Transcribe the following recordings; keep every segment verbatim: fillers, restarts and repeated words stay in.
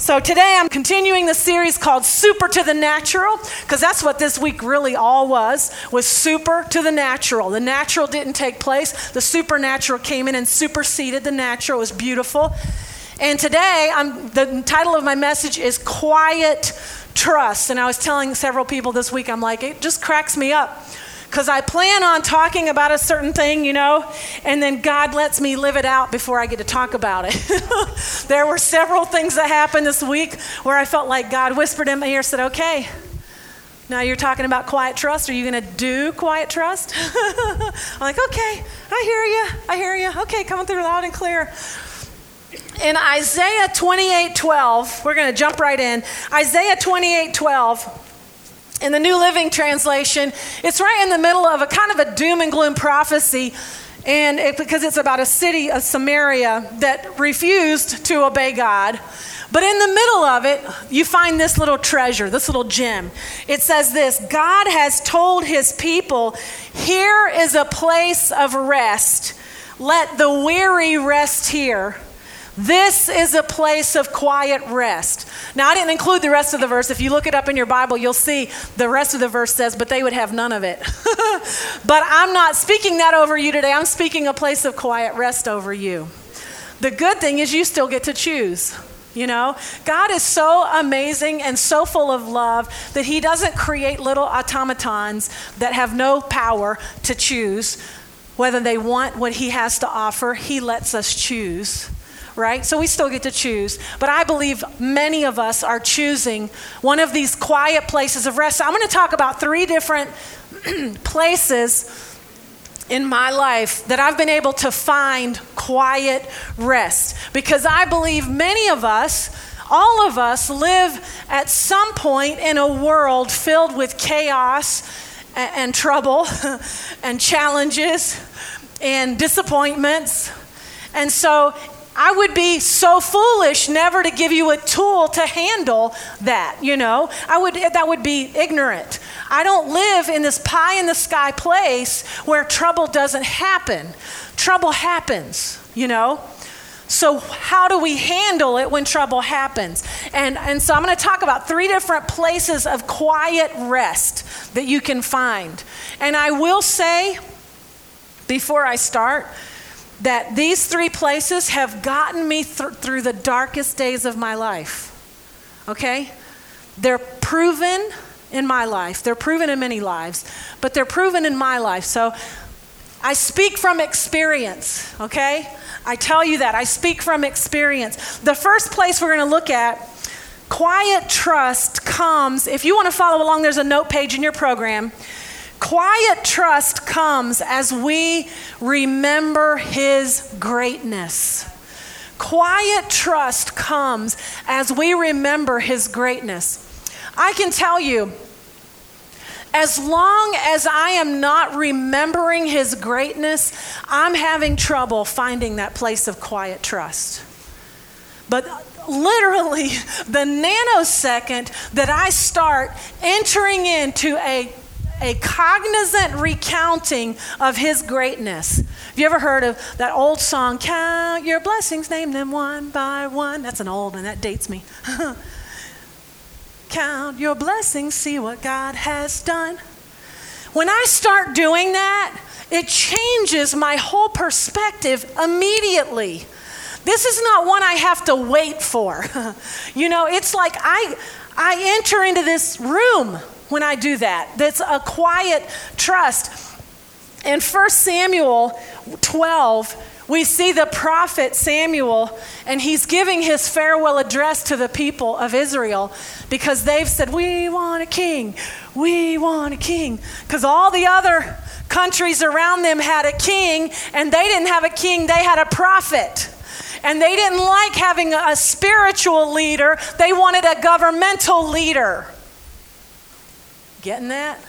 So today I'm continuing the series called Super to the Natural, because that's what this week really all was, was super to the natural. The natural didn't take place. The supernatural came in and superseded the natural. It was beautiful. And today, I'm, the title of my message is Quiet Trust. And I was telling several people this week, I'm like, it just cracks me up. Because I plan on talking about a certain thing, you know, and then God lets me live it out before I get to talk about it. There were several things that happened this week where I felt like God whispered in my ear, said, okay, now you're talking about quiet trust. Are you going to do quiet trust? I'm like, okay, I hear you. I hear you. Okay, coming through loud and clear. In Isaiah twenty-eight twelve, we're going to jump right in. Isaiah twenty-eight twelve. In the New Living Translation, it's right in the middle of a kind of a doom and gloom prophecy, and it, because it's about a city of Samaria that refused to obey God. But in the middle of it, you find this little treasure, this little gem. It says this: God has told his people, here is a place of rest. Let the weary rest here. This is a place of quiet rest. Now, I didn't include the rest of the verse. If you look it up in your Bible, you'll see the rest of the verse says, but they would have none of it. But I'm not speaking that over you today. I'm speaking a place of quiet rest over you. The good thing is you still get to choose. You know, God is so amazing and so full of love that he doesn't create little automatons that have no power to choose whether they want what he has to offer. He lets us choose. Right? So we still get to choose. But I believe many of us are choosing one of these quiet places of rest. So I'm going to talk about three different places in my life that I've been able to find quiet rest. Because I believe many of us, all of us, live at some point in a world filled with chaos and, and trouble and challenges and disappointments. And so I would be so foolish never to give you a tool to handle that, you know. I would that would be ignorant. I don't live in this pie in the sky place where trouble doesn't happen. Trouble happens, you know. So how do we handle it when trouble happens? And and so I'm going to talk about three different places of quiet rest that you can find. And I will say before I start that these three places have gotten me th- through the darkest days of my life, okay? They're proven in my life. They're proven in many lives, but they're proven in my life. So I speak from experience, okay? I tell you that. I speak from experience. The first place we're going to look at, quiet trust comes, if you want to follow along, there's a note page in your program. Quiet trust comes as we remember his greatness. Quiet trust comes as we remember his greatness. I can tell you, as long as I am not remembering his greatness, I'm having trouble finding that place of quiet trust. But literally, the nanosecond that I start entering into a A cognizant recounting of his greatness. Have you ever heard of that old song, Count Your Blessings, Name Them One by One? That's an old one, that dates me. Count your blessings, see what God has done. When I start doing that, it changes my whole perspective immediately. This is not one I have to wait for. You know, it's like I, I enter into this room when I do that. That's a quiet trust. In First Samuel twelve, we see the prophet Samuel, and he's giving his farewell address to the people of Israel because they've said, we want a king, we want a king. Because all the other countries around them had a king, and they didn't have a king, they had a prophet. And they didn't like having a spiritual leader, they wanted a governmental leader. Getting that?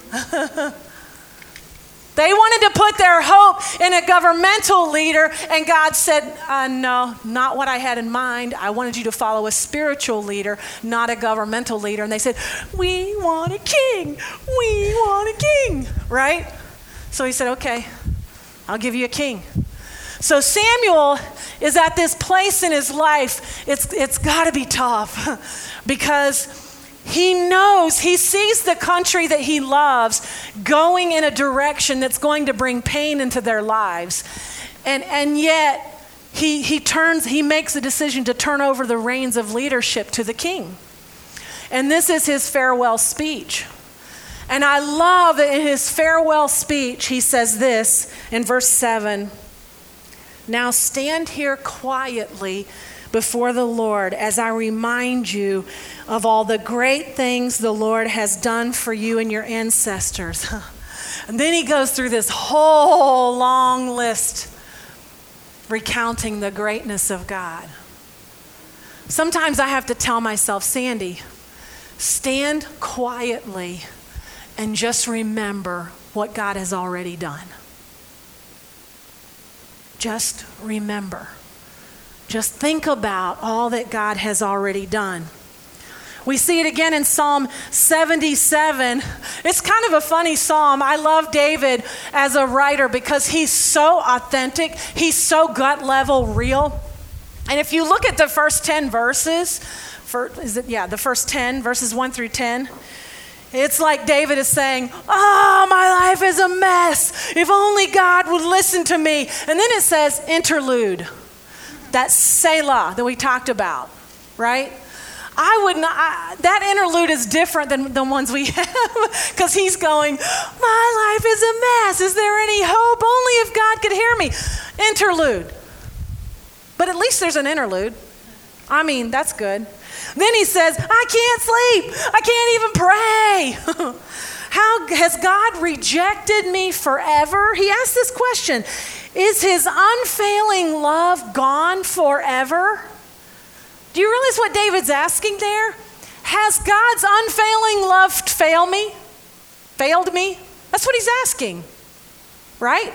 They wanted to put their hope in a governmental leader, and God said, uh, no, not what I had in mind. I wanted you to follow a spiritual leader, not a governmental leader. And they said, we want a king. We want a king, right? So he said, okay, I'll give you a king. So Samuel is at this place in his life. It's, it's got to be tough because he knows, he sees the country that he loves going in a direction that's going to bring pain into their lives. And, and yet he, he turns, he makes a decision to turn over the reins of leadership to the king. And this is his farewell speech. And I love that in his farewell speech, he says this in verse seven, "Now stand here quietly before the Lord as I remind you of all the great things the Lord has done for you and your ancestors." And then he goes through this whole long list recounting the greatness of God. Sometimes I have to tell myself, Sandy, stand quietly and just remember what God has already done. Just remember. Just think about all that God has already done. We see it again in Psalm seventy-seven. It's kind of a funny psalm. I love David as a writer because he's so authentic. He's so gut level real. And if you look at the first ten verses, for, is it, yeah, the first ten, verses one through ten, it's like David is saying, oh, my life is a mess. If only God would listen to me. And then it says interlude. That Selah that we talked about, right? I would not, I, that interlude is different than the ones we have because he's going, my life is a mess. Is there any hope? Only if God could hear me. Interlude. But at least there's an interlude. I mean, that's good. Then he says, I can't sleep. I can't even pray. How has God rejected me forever? He asked this question. Is his unfailing love gone forever? Do you realize what David's asking there? Has God's unfailing love failed me? Failed me? That's what he's asking, right?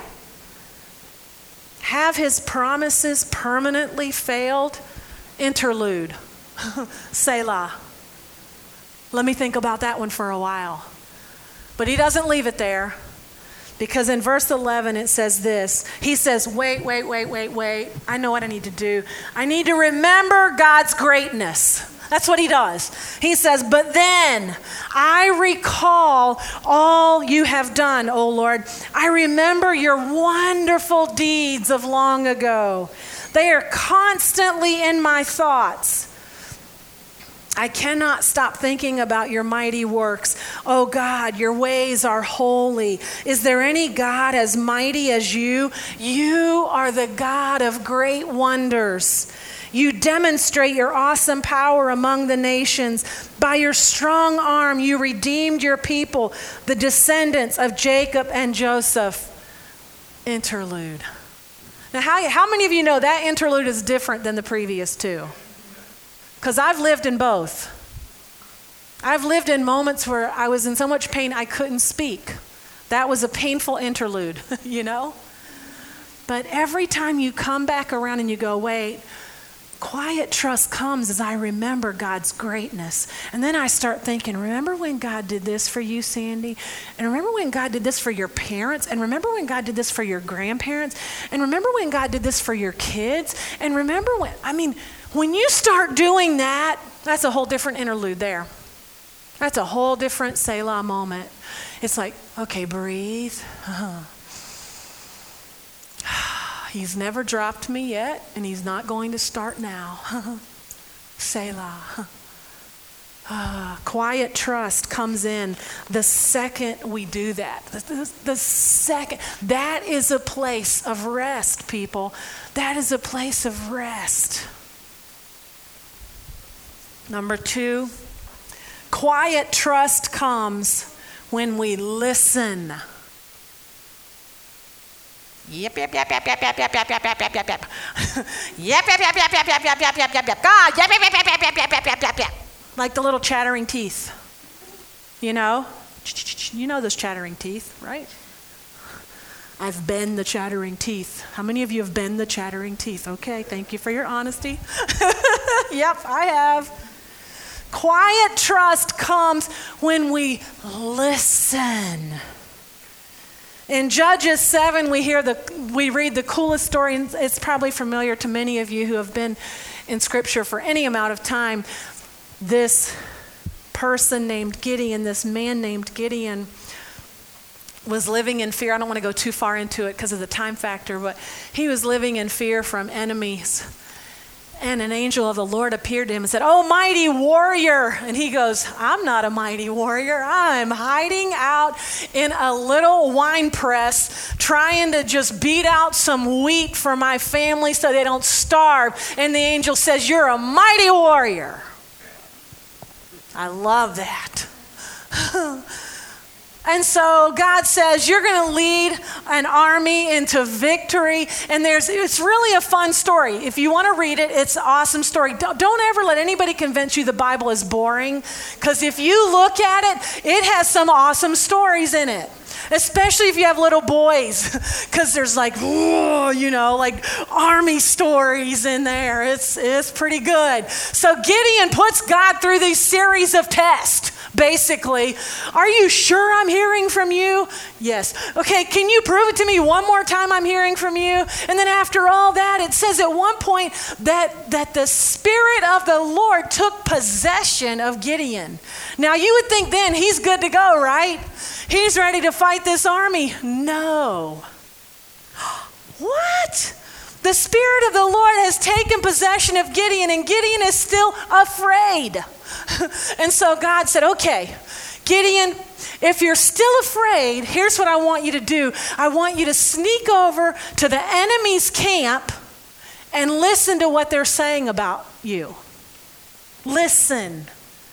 Have his promises permanently failed? Interlude. Selah. Let me think about that one for a while. But he doesn't leave it there. Because in verse eleven, it says this. He says, wait, wait, wait, wait, wait. I know what I need to do. I need to remember God's greatness. That's what he does. He says, but then I recall all you have done, O Lord. I remember your wonderful deeds of long ago. They are constantly in my thoughts. I cannot stop thinking about your mighty works. Oh God, your ways are holy. Is there any God as mighty as you? You are the God of great wonders. You demonstrate your awesome power among the nations. By your strong arm, you redeemed your people, the descendants of Jacob and Joseph. Interlude. Now, how, how many of you know that interlude is different than the previous two? Because I've lived in both. I've lived in moments where I was in so much pain I couldn't speak. That was a painful interlude, you know? But every time you come back around and you go, wait, quiet trust comes as I remember God's greatness. And then I start thinking, remember when God did this for you, Sandy? And remember when God did this for your parents? And remember when God did this for your grandparents? And remember when God did this for your kids? And remember when, I mean, when you start doing that, that's a whole different interlude there. That's a whole different Selah moment. It's like, okay, breathe. Uh-huh. He's never dropped me yet, and he's not going to start now. Selah. Uh, quiet trust comes in the second we do that. The, the, the second. That is a place of rest, people. That is a place of rest. Number two, quiet trust comes when we listen. Yep, yep, yep, yep, yep, yep, yep, yep, yep, yep, yep, yep, yep. Yep, yep, yep, yep, yep, yep, yep, yep, yep, yep, yep. God, yep, yep, yep, yep, yep, yep, yep, yep, yep, yep. Like the little chattering teeth. You know? You know those chattering teeth, right? I've been the chattering teeth. How many of you have been the chattering teeth? Okay, thank you for your honesty. Yep, I have. Quiet trust comes when we listen. In Judges seven, we hear the we read the coolest story, and it's probably familiar to many of you who have been in Scripture for any amount of time. This person named Gideon, this man named Gideon, was living in fear. I don't want to go too far into it because of the time factor, but he was living in fear from enemies. And an angel of the Lord appeared to him and said, "Oh, mighty warrior." And he goes, "I'm not a mighty warrior. I'm hiding out in a little wine press trying to just beat out some wheat for my family so they don't starve." And the angel says, "You're a mighty warrior." I love that. And so God says, you're going to lead an army into victory. And there's it's really a fun story. If you want to read it, it's an awesome story. Don't, don't ever let anybody convince you the Bible is boring. Because if you look at it, it has some awesome stories in it. Especially if you have little boys. Because there's like, whoa, you know, like army stories in there. It's, it's pretty good. So Gideon puts God through these series of tests. Basically, are you sure I'm hearing from you? Yes. Okay, can you prove it to me one more time I'm hearing from you? And then after all that, it says at one point that, that the Spirit of the Lord took possession of Gideon. Now, you would think then he's good to go, right? He's ready to fight this army. No. What? The Spirit of the Lord has taken possession of Gideon, and Gideon is still afraid. And so God said, okay, Gideon, if you're still afraid, here's what I want you to do. I want you to sneak over to the enemy's camp and listen to what they're saying about you. Listen.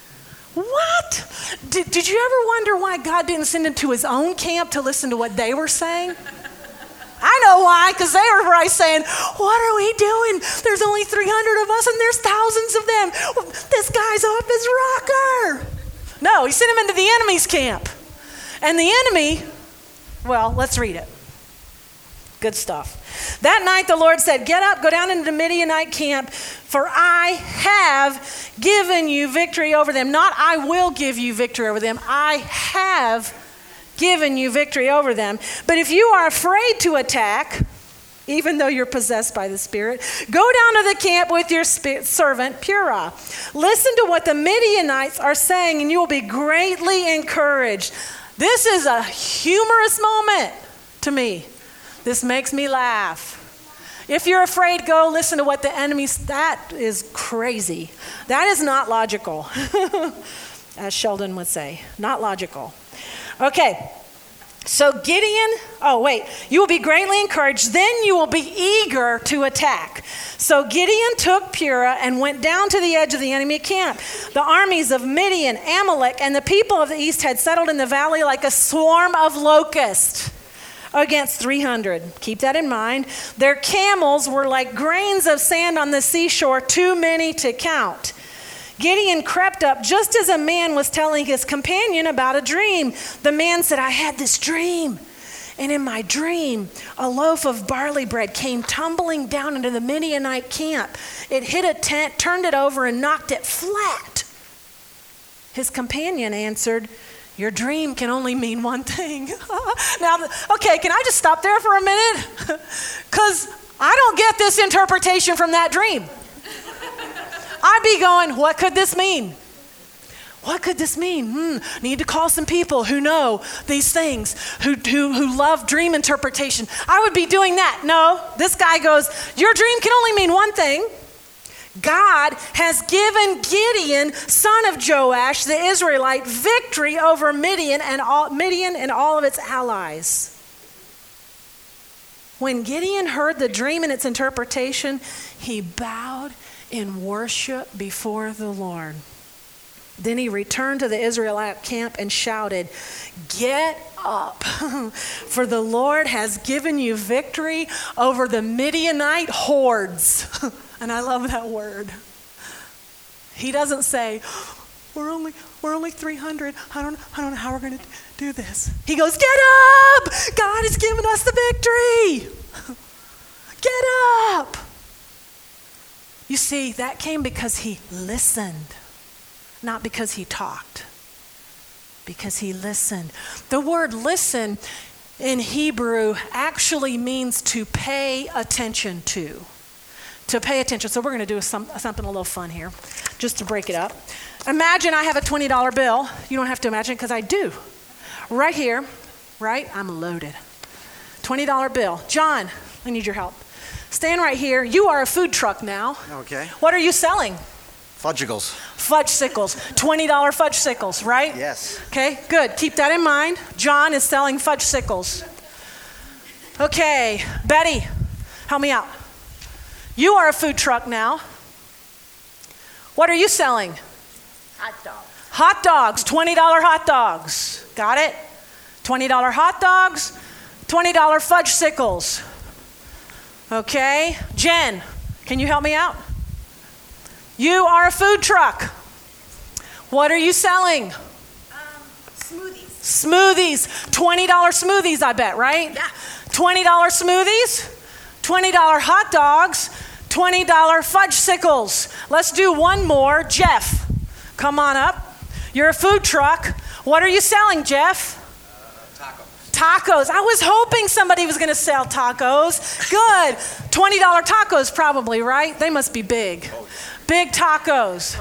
What? Did, did you ever wonder why God didn't send him to his own camp to listen to what they were saying? I know why, because they were right saying, what are we doing? There's only three hundred of us and there's thousands of them. This guy's off his rocker. No, he sent him into the enemy's camp. And the enemy, well, let's read it. Good stuff. That night the Lord said, get up, go down into the Midianite camp, for I have given you victory over them. Not I will give you victory over them. I have given you victory over them. But if you are afraid to attack, even though you're possessed by the Spirit, go down to the camp with your sp- servant Purah. Listen to what the Midianites are saying, and you will be greatly encouraged. This is a humorous moment to me. This makes me laugh. If you're afraid, go listen to what the enemies, that is crazy. That is not logical, as Sheldon would say, not logical. Okay, so Gideon, oh wait, you will be greatly encouraged, then you will be eager to attack. So Gideon took Purah and went down to the edge of the enemy camp. The armies of Midian, Amalek, and the people of the east had settled in the valley like a swarm of locusts against three hundred. Keep that in mind. Their camels were like grains of sand on the seashore, too many to count. Gideon crept up just as a man was telling his companion about a dream. The man said, I had this dream. And in my dream, a loaf of barley bread came tumbling down into the Midianite camp. It hit a tent, turned it over, and knocked it flat. His companion answered, your dream can only mean one thing. Now, okay, can I just stop there for a minute? Because I don't get this interpretation from that dream. I'd be going, what could this mean? What could this mean? Hmm, need to call some people who know these things, who, who, who love dream interpretation. I would be doing that. No, this guy goes, your dream can only mean one thing. God has given Gideon, son of Joash, the Israelite, victory over Midian and all, Midian and all of its allies. When Gideon heard the dream and its interpretation, he bowed in worship before the Lord. Then he returned to the Israelite camp and shouted, get up, for the Lord has given you victory over the Midianite hordes. And I love that word. He doesn't say, we're only we're only three hundred. I don't, I don't know how we're going to do this. He goes, get up! God has given us the victory. Get up! You see, that came because he listened, not because he talked. Because he listened. The word listen in Hebrew actually means to pay attention to. To pay attention. So we're going to do some, something a little fun here, just to break it up. Imagine I have a twenty dollar bill. You don't have to imagine because I do. Right here, right? I'm loaded. twenty dollar bill. John, I need your help. Stand right here. You are a food truck now. Okay. What are you selling? Fudgicles. Fudgesicles. twenty dollar fudgesicles, right? Yes. Okay, good. Keep that in mind. John is selling fudgesicles. Okay, Betty, help me out. You are a food truck now. What are you selling? Hot dogs. Hot dogs, twenty dollar hot dogs. Got it? twenty dollar hot dogs, twenty dollar fudgesicles. Okay, Jen, can you help me out? You are a food truck. What are you selling? Um, smoothies. Smoothies, twenty dollar smoothies, I bet, right? Yeah. twenty dollar smoothies, twenty dollar hot dogs, twenty dollar fudgesicles. Let's do one more. Jeff, come on up. You're a food truck. What are you selling, Jeff? Uh, tacos. Tacos. I was hoping somebody was going to sell tacos. Good. twenty dollar tacos probably, right? They must be big. Oh, yeah. Big tacos.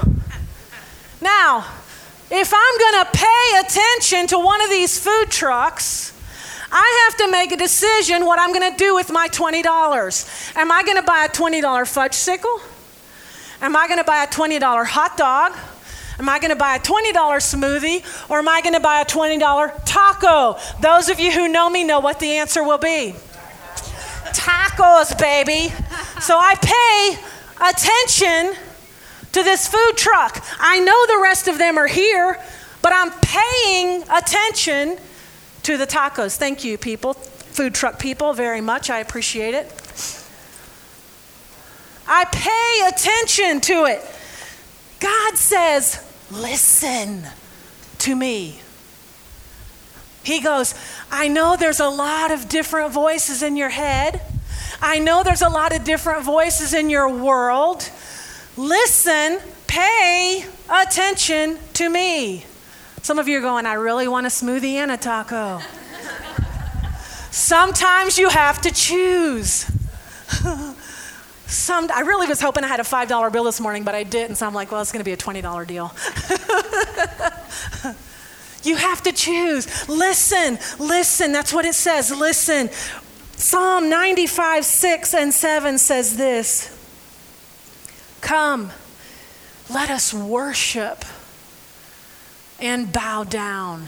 Now, if I'm going to pay attention to one of these food trucks, I have to make a decision what I'm going to do with my twenty dollars. Am I going to buy a twenty dollar fudgesicle? Am I going to buy a twenty dollar hot dog? Am I going to buy a twenty dollar smoothie? Or am I going to buy a twenty dollar taco? Those of you who know me know what the answer will be. Tacos, baby. So I pay attention to this food truck. I know the rest of them are here, but I'm paying attention to the tacos. Thank you, people, food truck people, very much. I appreciate it. I pay attention to it. God says, listen to me. He goes, I know there's a lot of different voices in your head. I know there's a lot of different voices in your world. Listen, pay attention to me. Some of you are going, I really want a smoothie and a taco. Sometimes you have to choose. Some, I really was hoping I had a five dollar bill this morning, but I didn't. So I'm like, well, it's going to be a twenty dollar deal. You have to choose. Listen, listen. That's what it says. Listen. Psalm ninety-five, six and seven says this. Come, let us worship and bow down.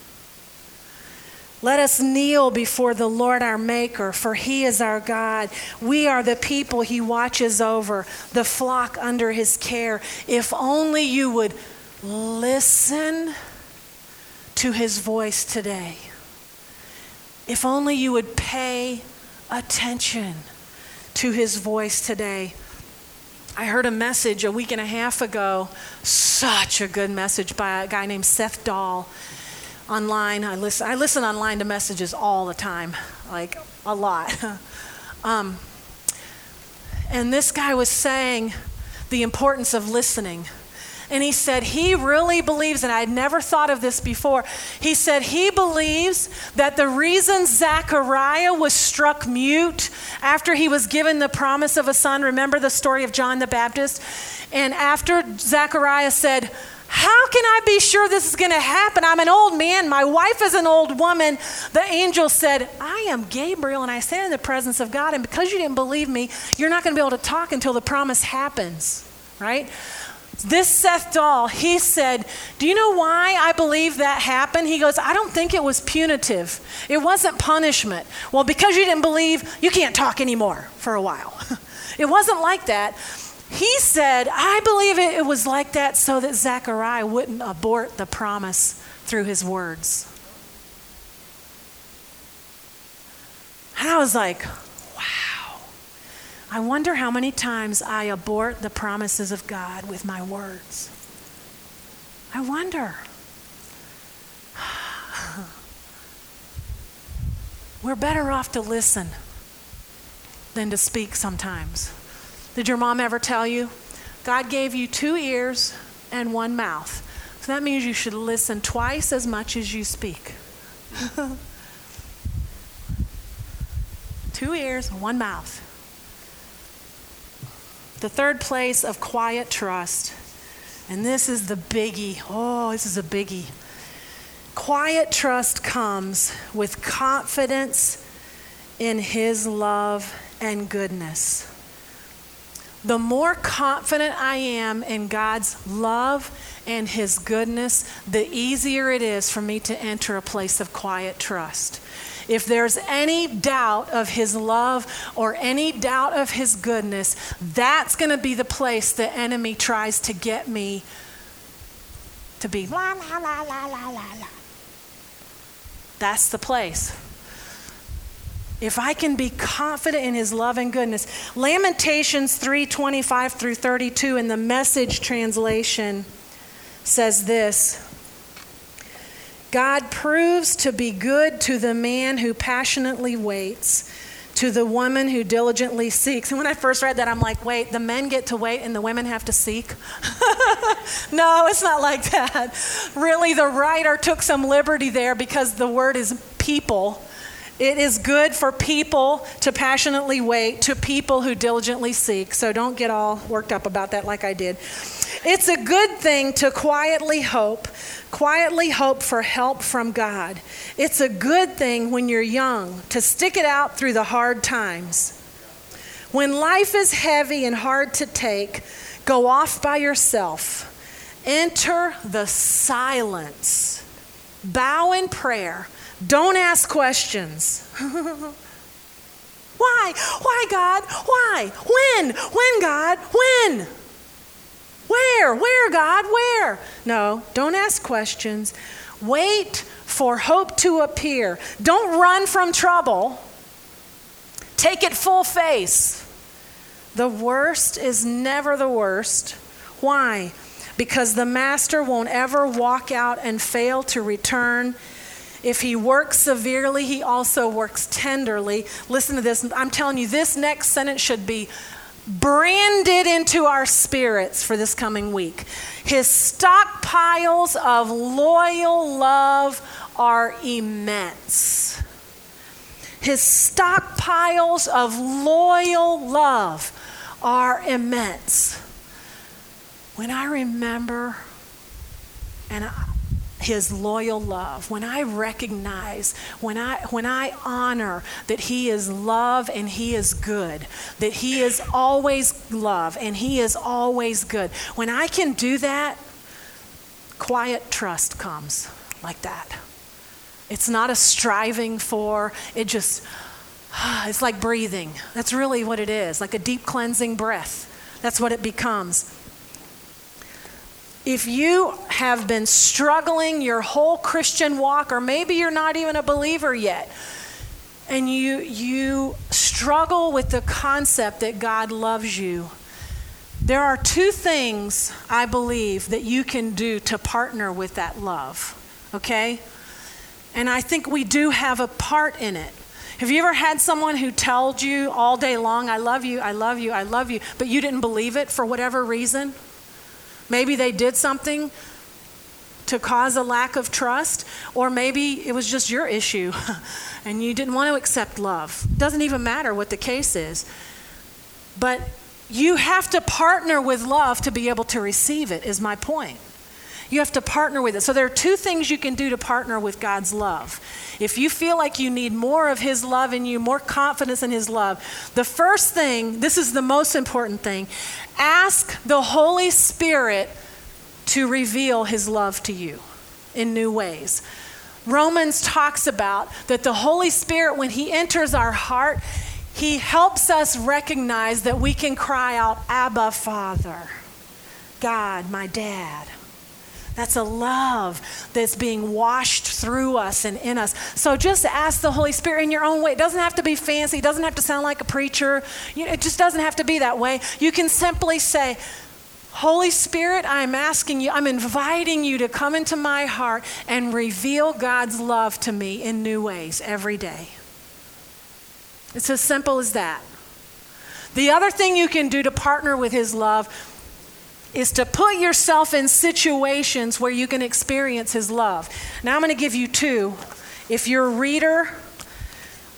Let us kneel before the Lord our Maker, for He is our God. We are the people He watches over, the flock under His care. If only you would listen to His voice today. If only you would pay attention to His voice today. I heard a message a week and a half ago, such a good message by a guy named Seth Dahl online. I listen, I listen online to messages all the time, like a lot. um, and this guy was saying the importance of listening. And he said he really believes, and I had never thought of this before, he said he believes that the reason Zechariah was struck mute after he was given the promise of a son, remember the story of John the Baptist? And after Zechariah said, how can I be sure this is going to happen? I'm an old man. My wife is an old woman. The angel said, I am Gabriel, and I stand in the presence of God. And because you didn't believe me, you're not going to be able to talk until the promise happens, right? This Seth Dahl, he said, do you know why I believe that happened? He goes, I don't think it was punitive. It wasn't punishment. Well, because you didn't believe, you can't talk anymore for a while. It wasn't like that. He said, I believe it, it was like that so that Zechariah wouldn't abort the promise through his words. And I was like, wow. I wonder how many times I abort the promises of God with my words. I wonder. We're better off to listen than to speak sometimes. Did your mom ever tell you? God gave you two ears and one mouth. So that means you should listen twice as much as you speak. Two ears, one mouth. The third place of quiet trust, and this is the biggie. Oh, this is a biggie. Quiet trust comes with confidence in His love and goodness. The more confident I am in God's love and His goodness, the easier it is for me to enter a place of quiet trust. If there's any doubt of His love or any doubt of His goodness, that's going to be the place the enemy tries to get me to be la, la, la, la, la, la, la. That's the place. If I can be confident in His love and goodness. Lamentations three twenty-five through thirty-two in the Message translation says this: God proves to be good to the man who passionately waits, to the woman who diligently seeks. And when I first read that, I'm like, wait, the men get to wait and the women have to seek? No, it's not like that. Really, the writer took some liberty there because the word is people. It is good for people to passionately wait, to people who diligently seek. So don't get all worked up about that like I did. It's a good thing to quietly hope, quietly hope for help from God. It's a good thing when you're young to stick it out through the hard times. When life is heavy and hard to take, go off by yourself. Enter the silence. Bow in prayer. Don't ask questions. Why? Why, God? Why? When? When, God? When? Where? Where, God? Where? No, don't ask questions. Wait for hope to appear. Don't run from trouble. Take it full face. The worst is never the worst. Why? Because the master won't ever walk out and fail to return. If He works severely, He also works tenderly. Listen to this. I'm telling you, this next sentence should be branded into our spirits for this coming week. His stockpiles of loyal love are immense. His stockpiles of loyal love are immense. When I remember and I, His loyal love, when I recognize, when I when I honor that He is love and He is good, that He is always love and He is always good, when I can do that, quiet trust comes like that. It's not a striving for, it just, it's like breathing. That's really what it is, like a deep cleansing breath. That's what it becomes. If you have been struggling your whole Christian walk, or maybe you're not even a believer yet, and you you struggle with the concept that God loves you, there are two things I believe that you can do to partner with that love, okay? And I think we do have a part in it. Have you ever had someone who told you all day long, I love you, I love you, I love you, but you didn't believe it for whatever reason? Maybe they did something to cause a lack of trust, or maybe it was just your issue and you didn't want to accept love. Doesn't even matter what the case is. But you have to partner with love to be able to receive it, is my point. You have to partner with it. So there are two things you can do to partner with God's love. If you feel like you need more of His love in you, more confidence in His love, the first thing, this is the most important thing, ask the Holy Spirit to reveal His love to you in new ways. Romans talks about that the Holy Spirit, when He enters our heart, He helps us recognize that we can cry out, Abba, Father, God, my dad. That's a love that's being washed through us and in us. So just ask the Holy Spirit in your own way. It doesn't have to be fancy. It doesn't have to sound like a preacher. You know, it just doesn't have to be that way. You can simply say, Holy Spirit, I'm asking you, I'm inviting you to come into my heart and reveal God's love to me in new ways every day. It's as simple as that. The other thing you can do to partner with His love is to put yourself in situations where you can experience His love. Now I'm going to give you two. If you're a reader,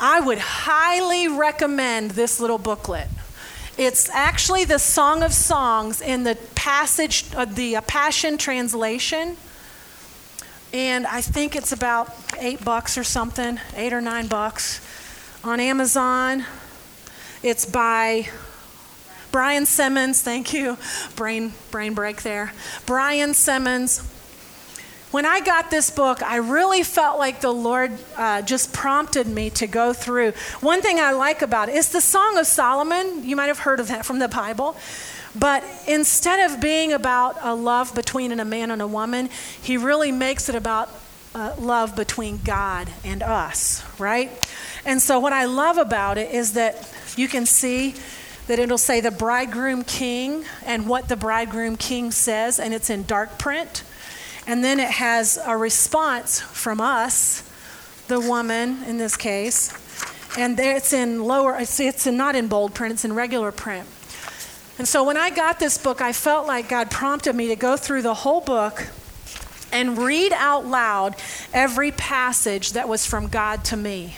I would highly recommend this little booklet. It's actually the Song of Songs in the passage, uh, the uh, Passion Translation. And I think it's about eight bucks or something, eight or nine bucks on Amazon. It's by Brian Simmons. Thank you. Brain, brain break there. Brian Simmons. When I got this book, I really felt like the Lord uh, just prompted me to go through. One thing I like about it is the Song of Solomon. You might have heard of that from the Bible. But instead of being about a love between a man and a woman, he really makes it about uh, love between God and us, right? And so what I love about it is that you can see that it'll say the bridegroom king and what the bridegroom king says, and it's in dark print. And then it has a response from us, the woman in this case. And there it's in lower, it's, it's in, not in bold print, it's in regular print. And so when I got this book, I felt like God prompted me to go through the whole book and read out loud every passage that was from God to me.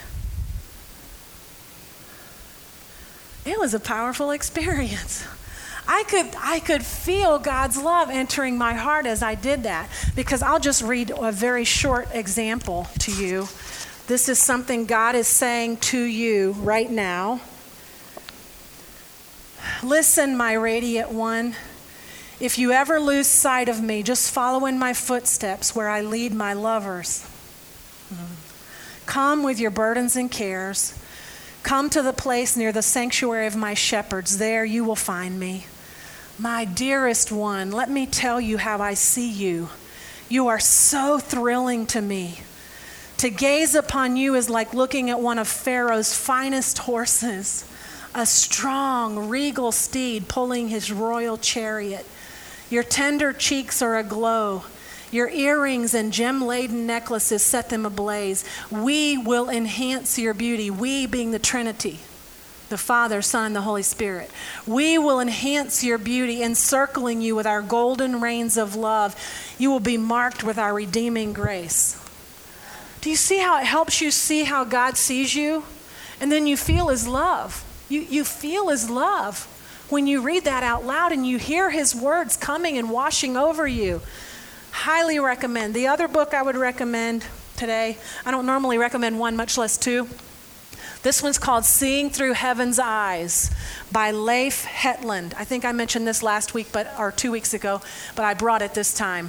It was a powerful experience. I could I could feel God's love entering my heart as I did that, because I'll just read a very short example to you. This is something God is saying to you right now. Listen, my radiant one, if you ever lose sight of me, just follow in my footsteps where I lead my lovers. Come with your burdens and cares. Come to the place near the sanctuary of my shepherds. There you will find me. My dearest one, let me tell you how I see you. You are so thrilling to me. To gaze upon you is like looking at one of Pharaoh's finest horses, a strong, regal steed pulling his royal chariot. Your tender cheeks are aglow. Your earrings and gem-laden necklaces set them ablaze. We will enhance your beauty, we being the Trinity, the Father, Son, and the Holy Spirit. We will enhance your beauty, encircling you with our golden reins of love. You will be marked with our redeeming grace. Do you see how it helps you see how God sees you? And then you feel his love. You, you feel his love when you read that out loud and you hear his words coming and washing over you. Highly recommend. The other book I would recommend today, I don't normally recommend one, much less two. This one's called Seeing Through Heaven's Eyes by Leif Hetland. I think I mentioned this last week, but or two weeks ago, but I brought it this time.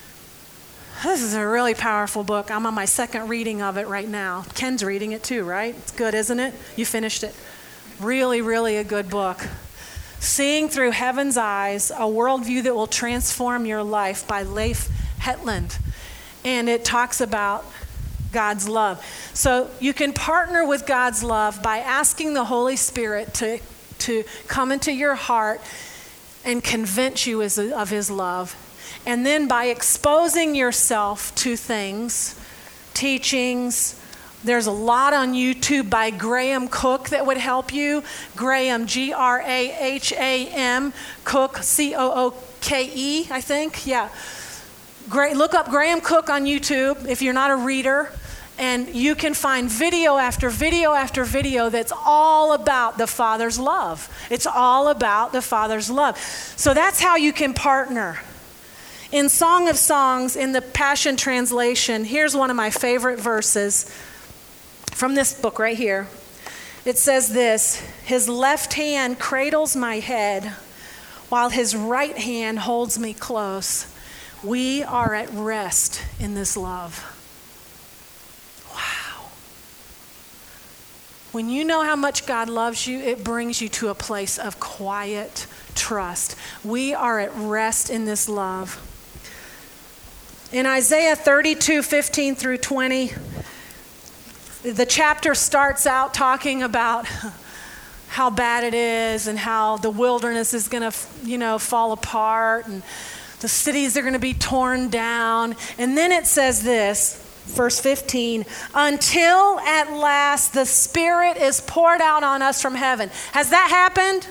This is a really powerful book. I'm on my second reading of it right now. Ken's reading it too, right? It's good, isn't it? You finished it. Really, really a good book. Seeing Through Heaven's Eyes, a worldview that will transform your life by Leif Hetland. And it talks about God's love. So you can partner with God's love by asking the Holy Spirit to, to come into your heart and convince you of his love. And then by exposing yourself to things, teachings. There's a lot on YouTube by Graham Cook that would help you. Graham, G R A H A M, Cook, C O O K E, I think. Yeah. Great. Look up Graham Cook on YouTube if you're not a reader. And you can find video after video after video that's all about the Father's love. It's all about the Father's love. So that's how you can partner. In Song of Songs, in the Passion Translation, here's one of my favorite verses from this book right here. It says this: his left hand cradles my head while his right hand holds me close. We are at rest in this love. Wow. When you know how much God loves you, it brings you to a place of quiet trust. We are at rest in this love. In Isaiah thirty-two, fifteen through twenty, the chapter starts out talking about how bad it is and how the wilderness is going to, you know, fall apart and the cities are going to be torn down. And then it says this, verse fifteen, until at last the Spirit is poured out on us from heaven. Has that happened?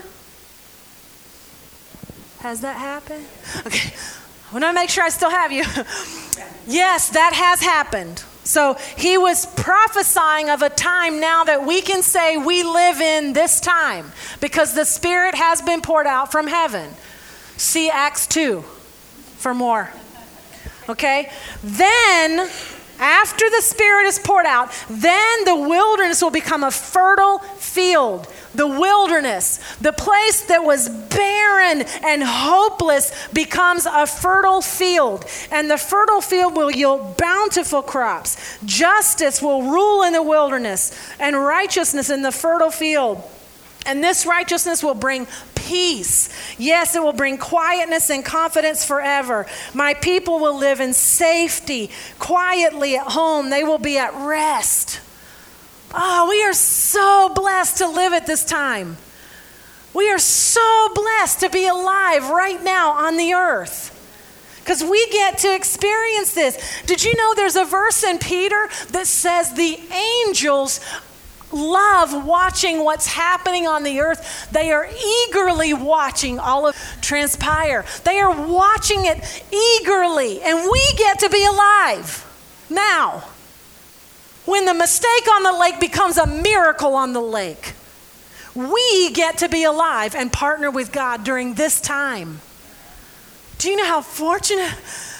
Has that happened? Okay. I want to make sure I still have you. Yes, that has happened. So he was prophesying of a time now that we can say we live in this time because the Spirit has been poured out from heaven. See Acts two for more. Okay? Then, after the Spirit is poured out, then the wilderness will become a fertile field. The wilderness, the place that was barren and hopeless, becomes a fertile field. And the fertile field will yield bountiful crops. Justice will rule in the wilderness and righteousness in the fertile field. And this righteousness will bring peace. Yes, it will bring quietness and confidence forever. My people will live in safety, quietly at home. They will be at rest. Oh, we are so blessed to live at this time. We are so blessed to be alive right now on the earth because we get to experience this. Did you know there's a verse in Peter that says the angels love watching what's happening on the earth? They are eagerly watching all of transpire. They are watching it eagerly, and we get to be alive now. When the mistake on the lake becomes a miracle on the lake, we get to be alive and partner with God during this time. Do you know how fortunate?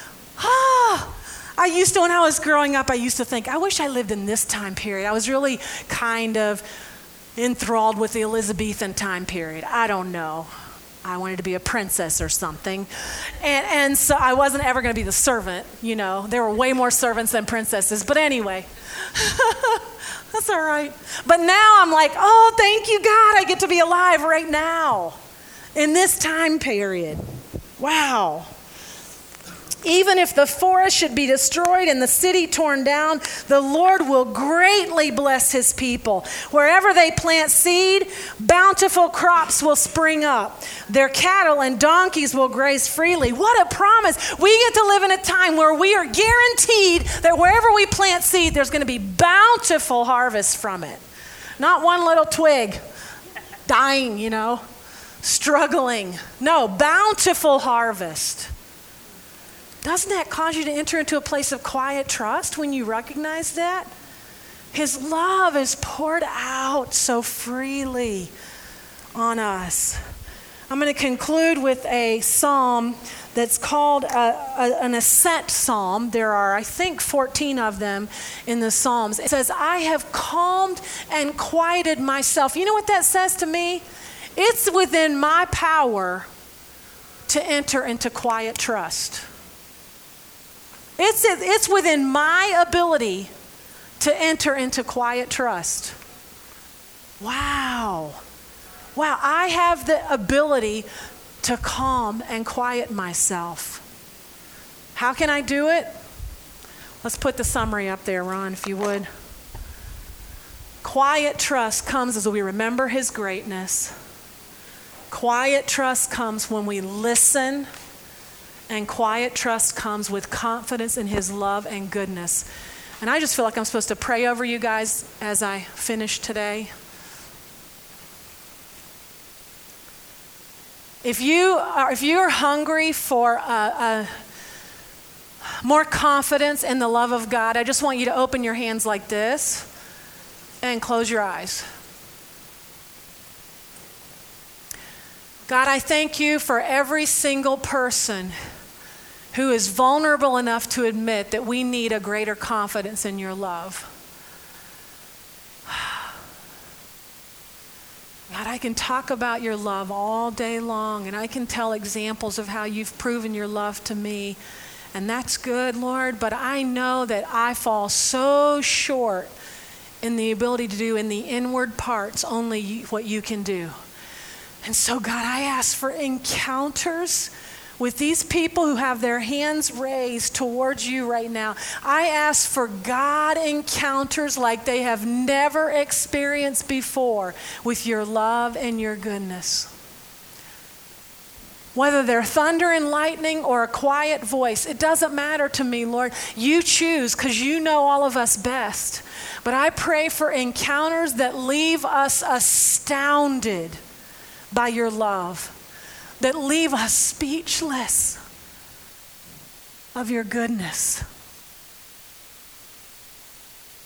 Ah, I used to, when I was growing up, I used to think, I wish I lived in this time period. I was really kind of enthralled with the Elizabethan time period. I don't know. I wanted to be a princess or something. And, and so I wasn't ever going to be the servant, you know. There were way more servants than princesses. But anyway, that's all right. But now I'm like, oh, thank you, God. I get to be alive right now in this time period. Wow. Even if the forest should be destroyed and the city torn down, the Lord will greatly bless his people. Wherever they plant seed, bountiful crops will spring up. Their cattle and donkeys will graze freely. What a promise. We get to live in a time where we are guaranteed that wherever we plant seed, there's going to be bountiful harvest from it. Not one little twig dying, you know, struggling. No, bountiful harvest. Doesn't that cause you to enter into a place of quiet trust when you recognize that? His love is poured out so freely on us. I'm going to conclude with a psalm that's called a, a, an ascent psalm. There are, I think, fourteen of them in the Psalms. It says, I have calmed and quieted myself. You know what that says to me? It's within my power to enter into quiet trust. It's, it's within my ability to enter into quiet trust. Wow. Wow, I have the ability to calm and quiet myself. How can I do it? Let's put the summary up there, Ron, if you would. Quiet trust comes as we remember his greatness. Quiet trust comes when we listen. And quiet trust comes with confidence in his love and goodness. And I just feel like I'm supposed to pray over you guys as I finish today. If you are, if you're hungry for a, a more confidence in the love of God, I just want you to open your hands like this and close your eyes. God, I thank you for every single person who is vulnerable enough to admit that we need a greater confidence in your love. God, I can talk about your love all day long, and I can tell examples of how you've proven your love to me, and that's good, Lord, but I know that I fall so short in the ability to do in the inward parts only what you can do. And so, God, I ask for encounters with these people who have their hands raised towards you right now. I ask for God encounters like they have never experienced before with your love and your goodness. Whether they're thunder and lightning or a quiet voice, it doesn't matter to me, Lord. You choose because you know all of us best. But I pray for encounters that leave us astounded by your love, that leave us speechless of your goodness.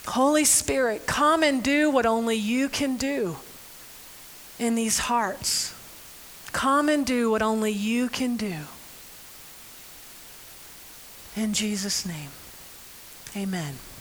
Holy Spirit, come and do what only you can do in these hearts. Come and do what only you can do. In Jesus' name, amen.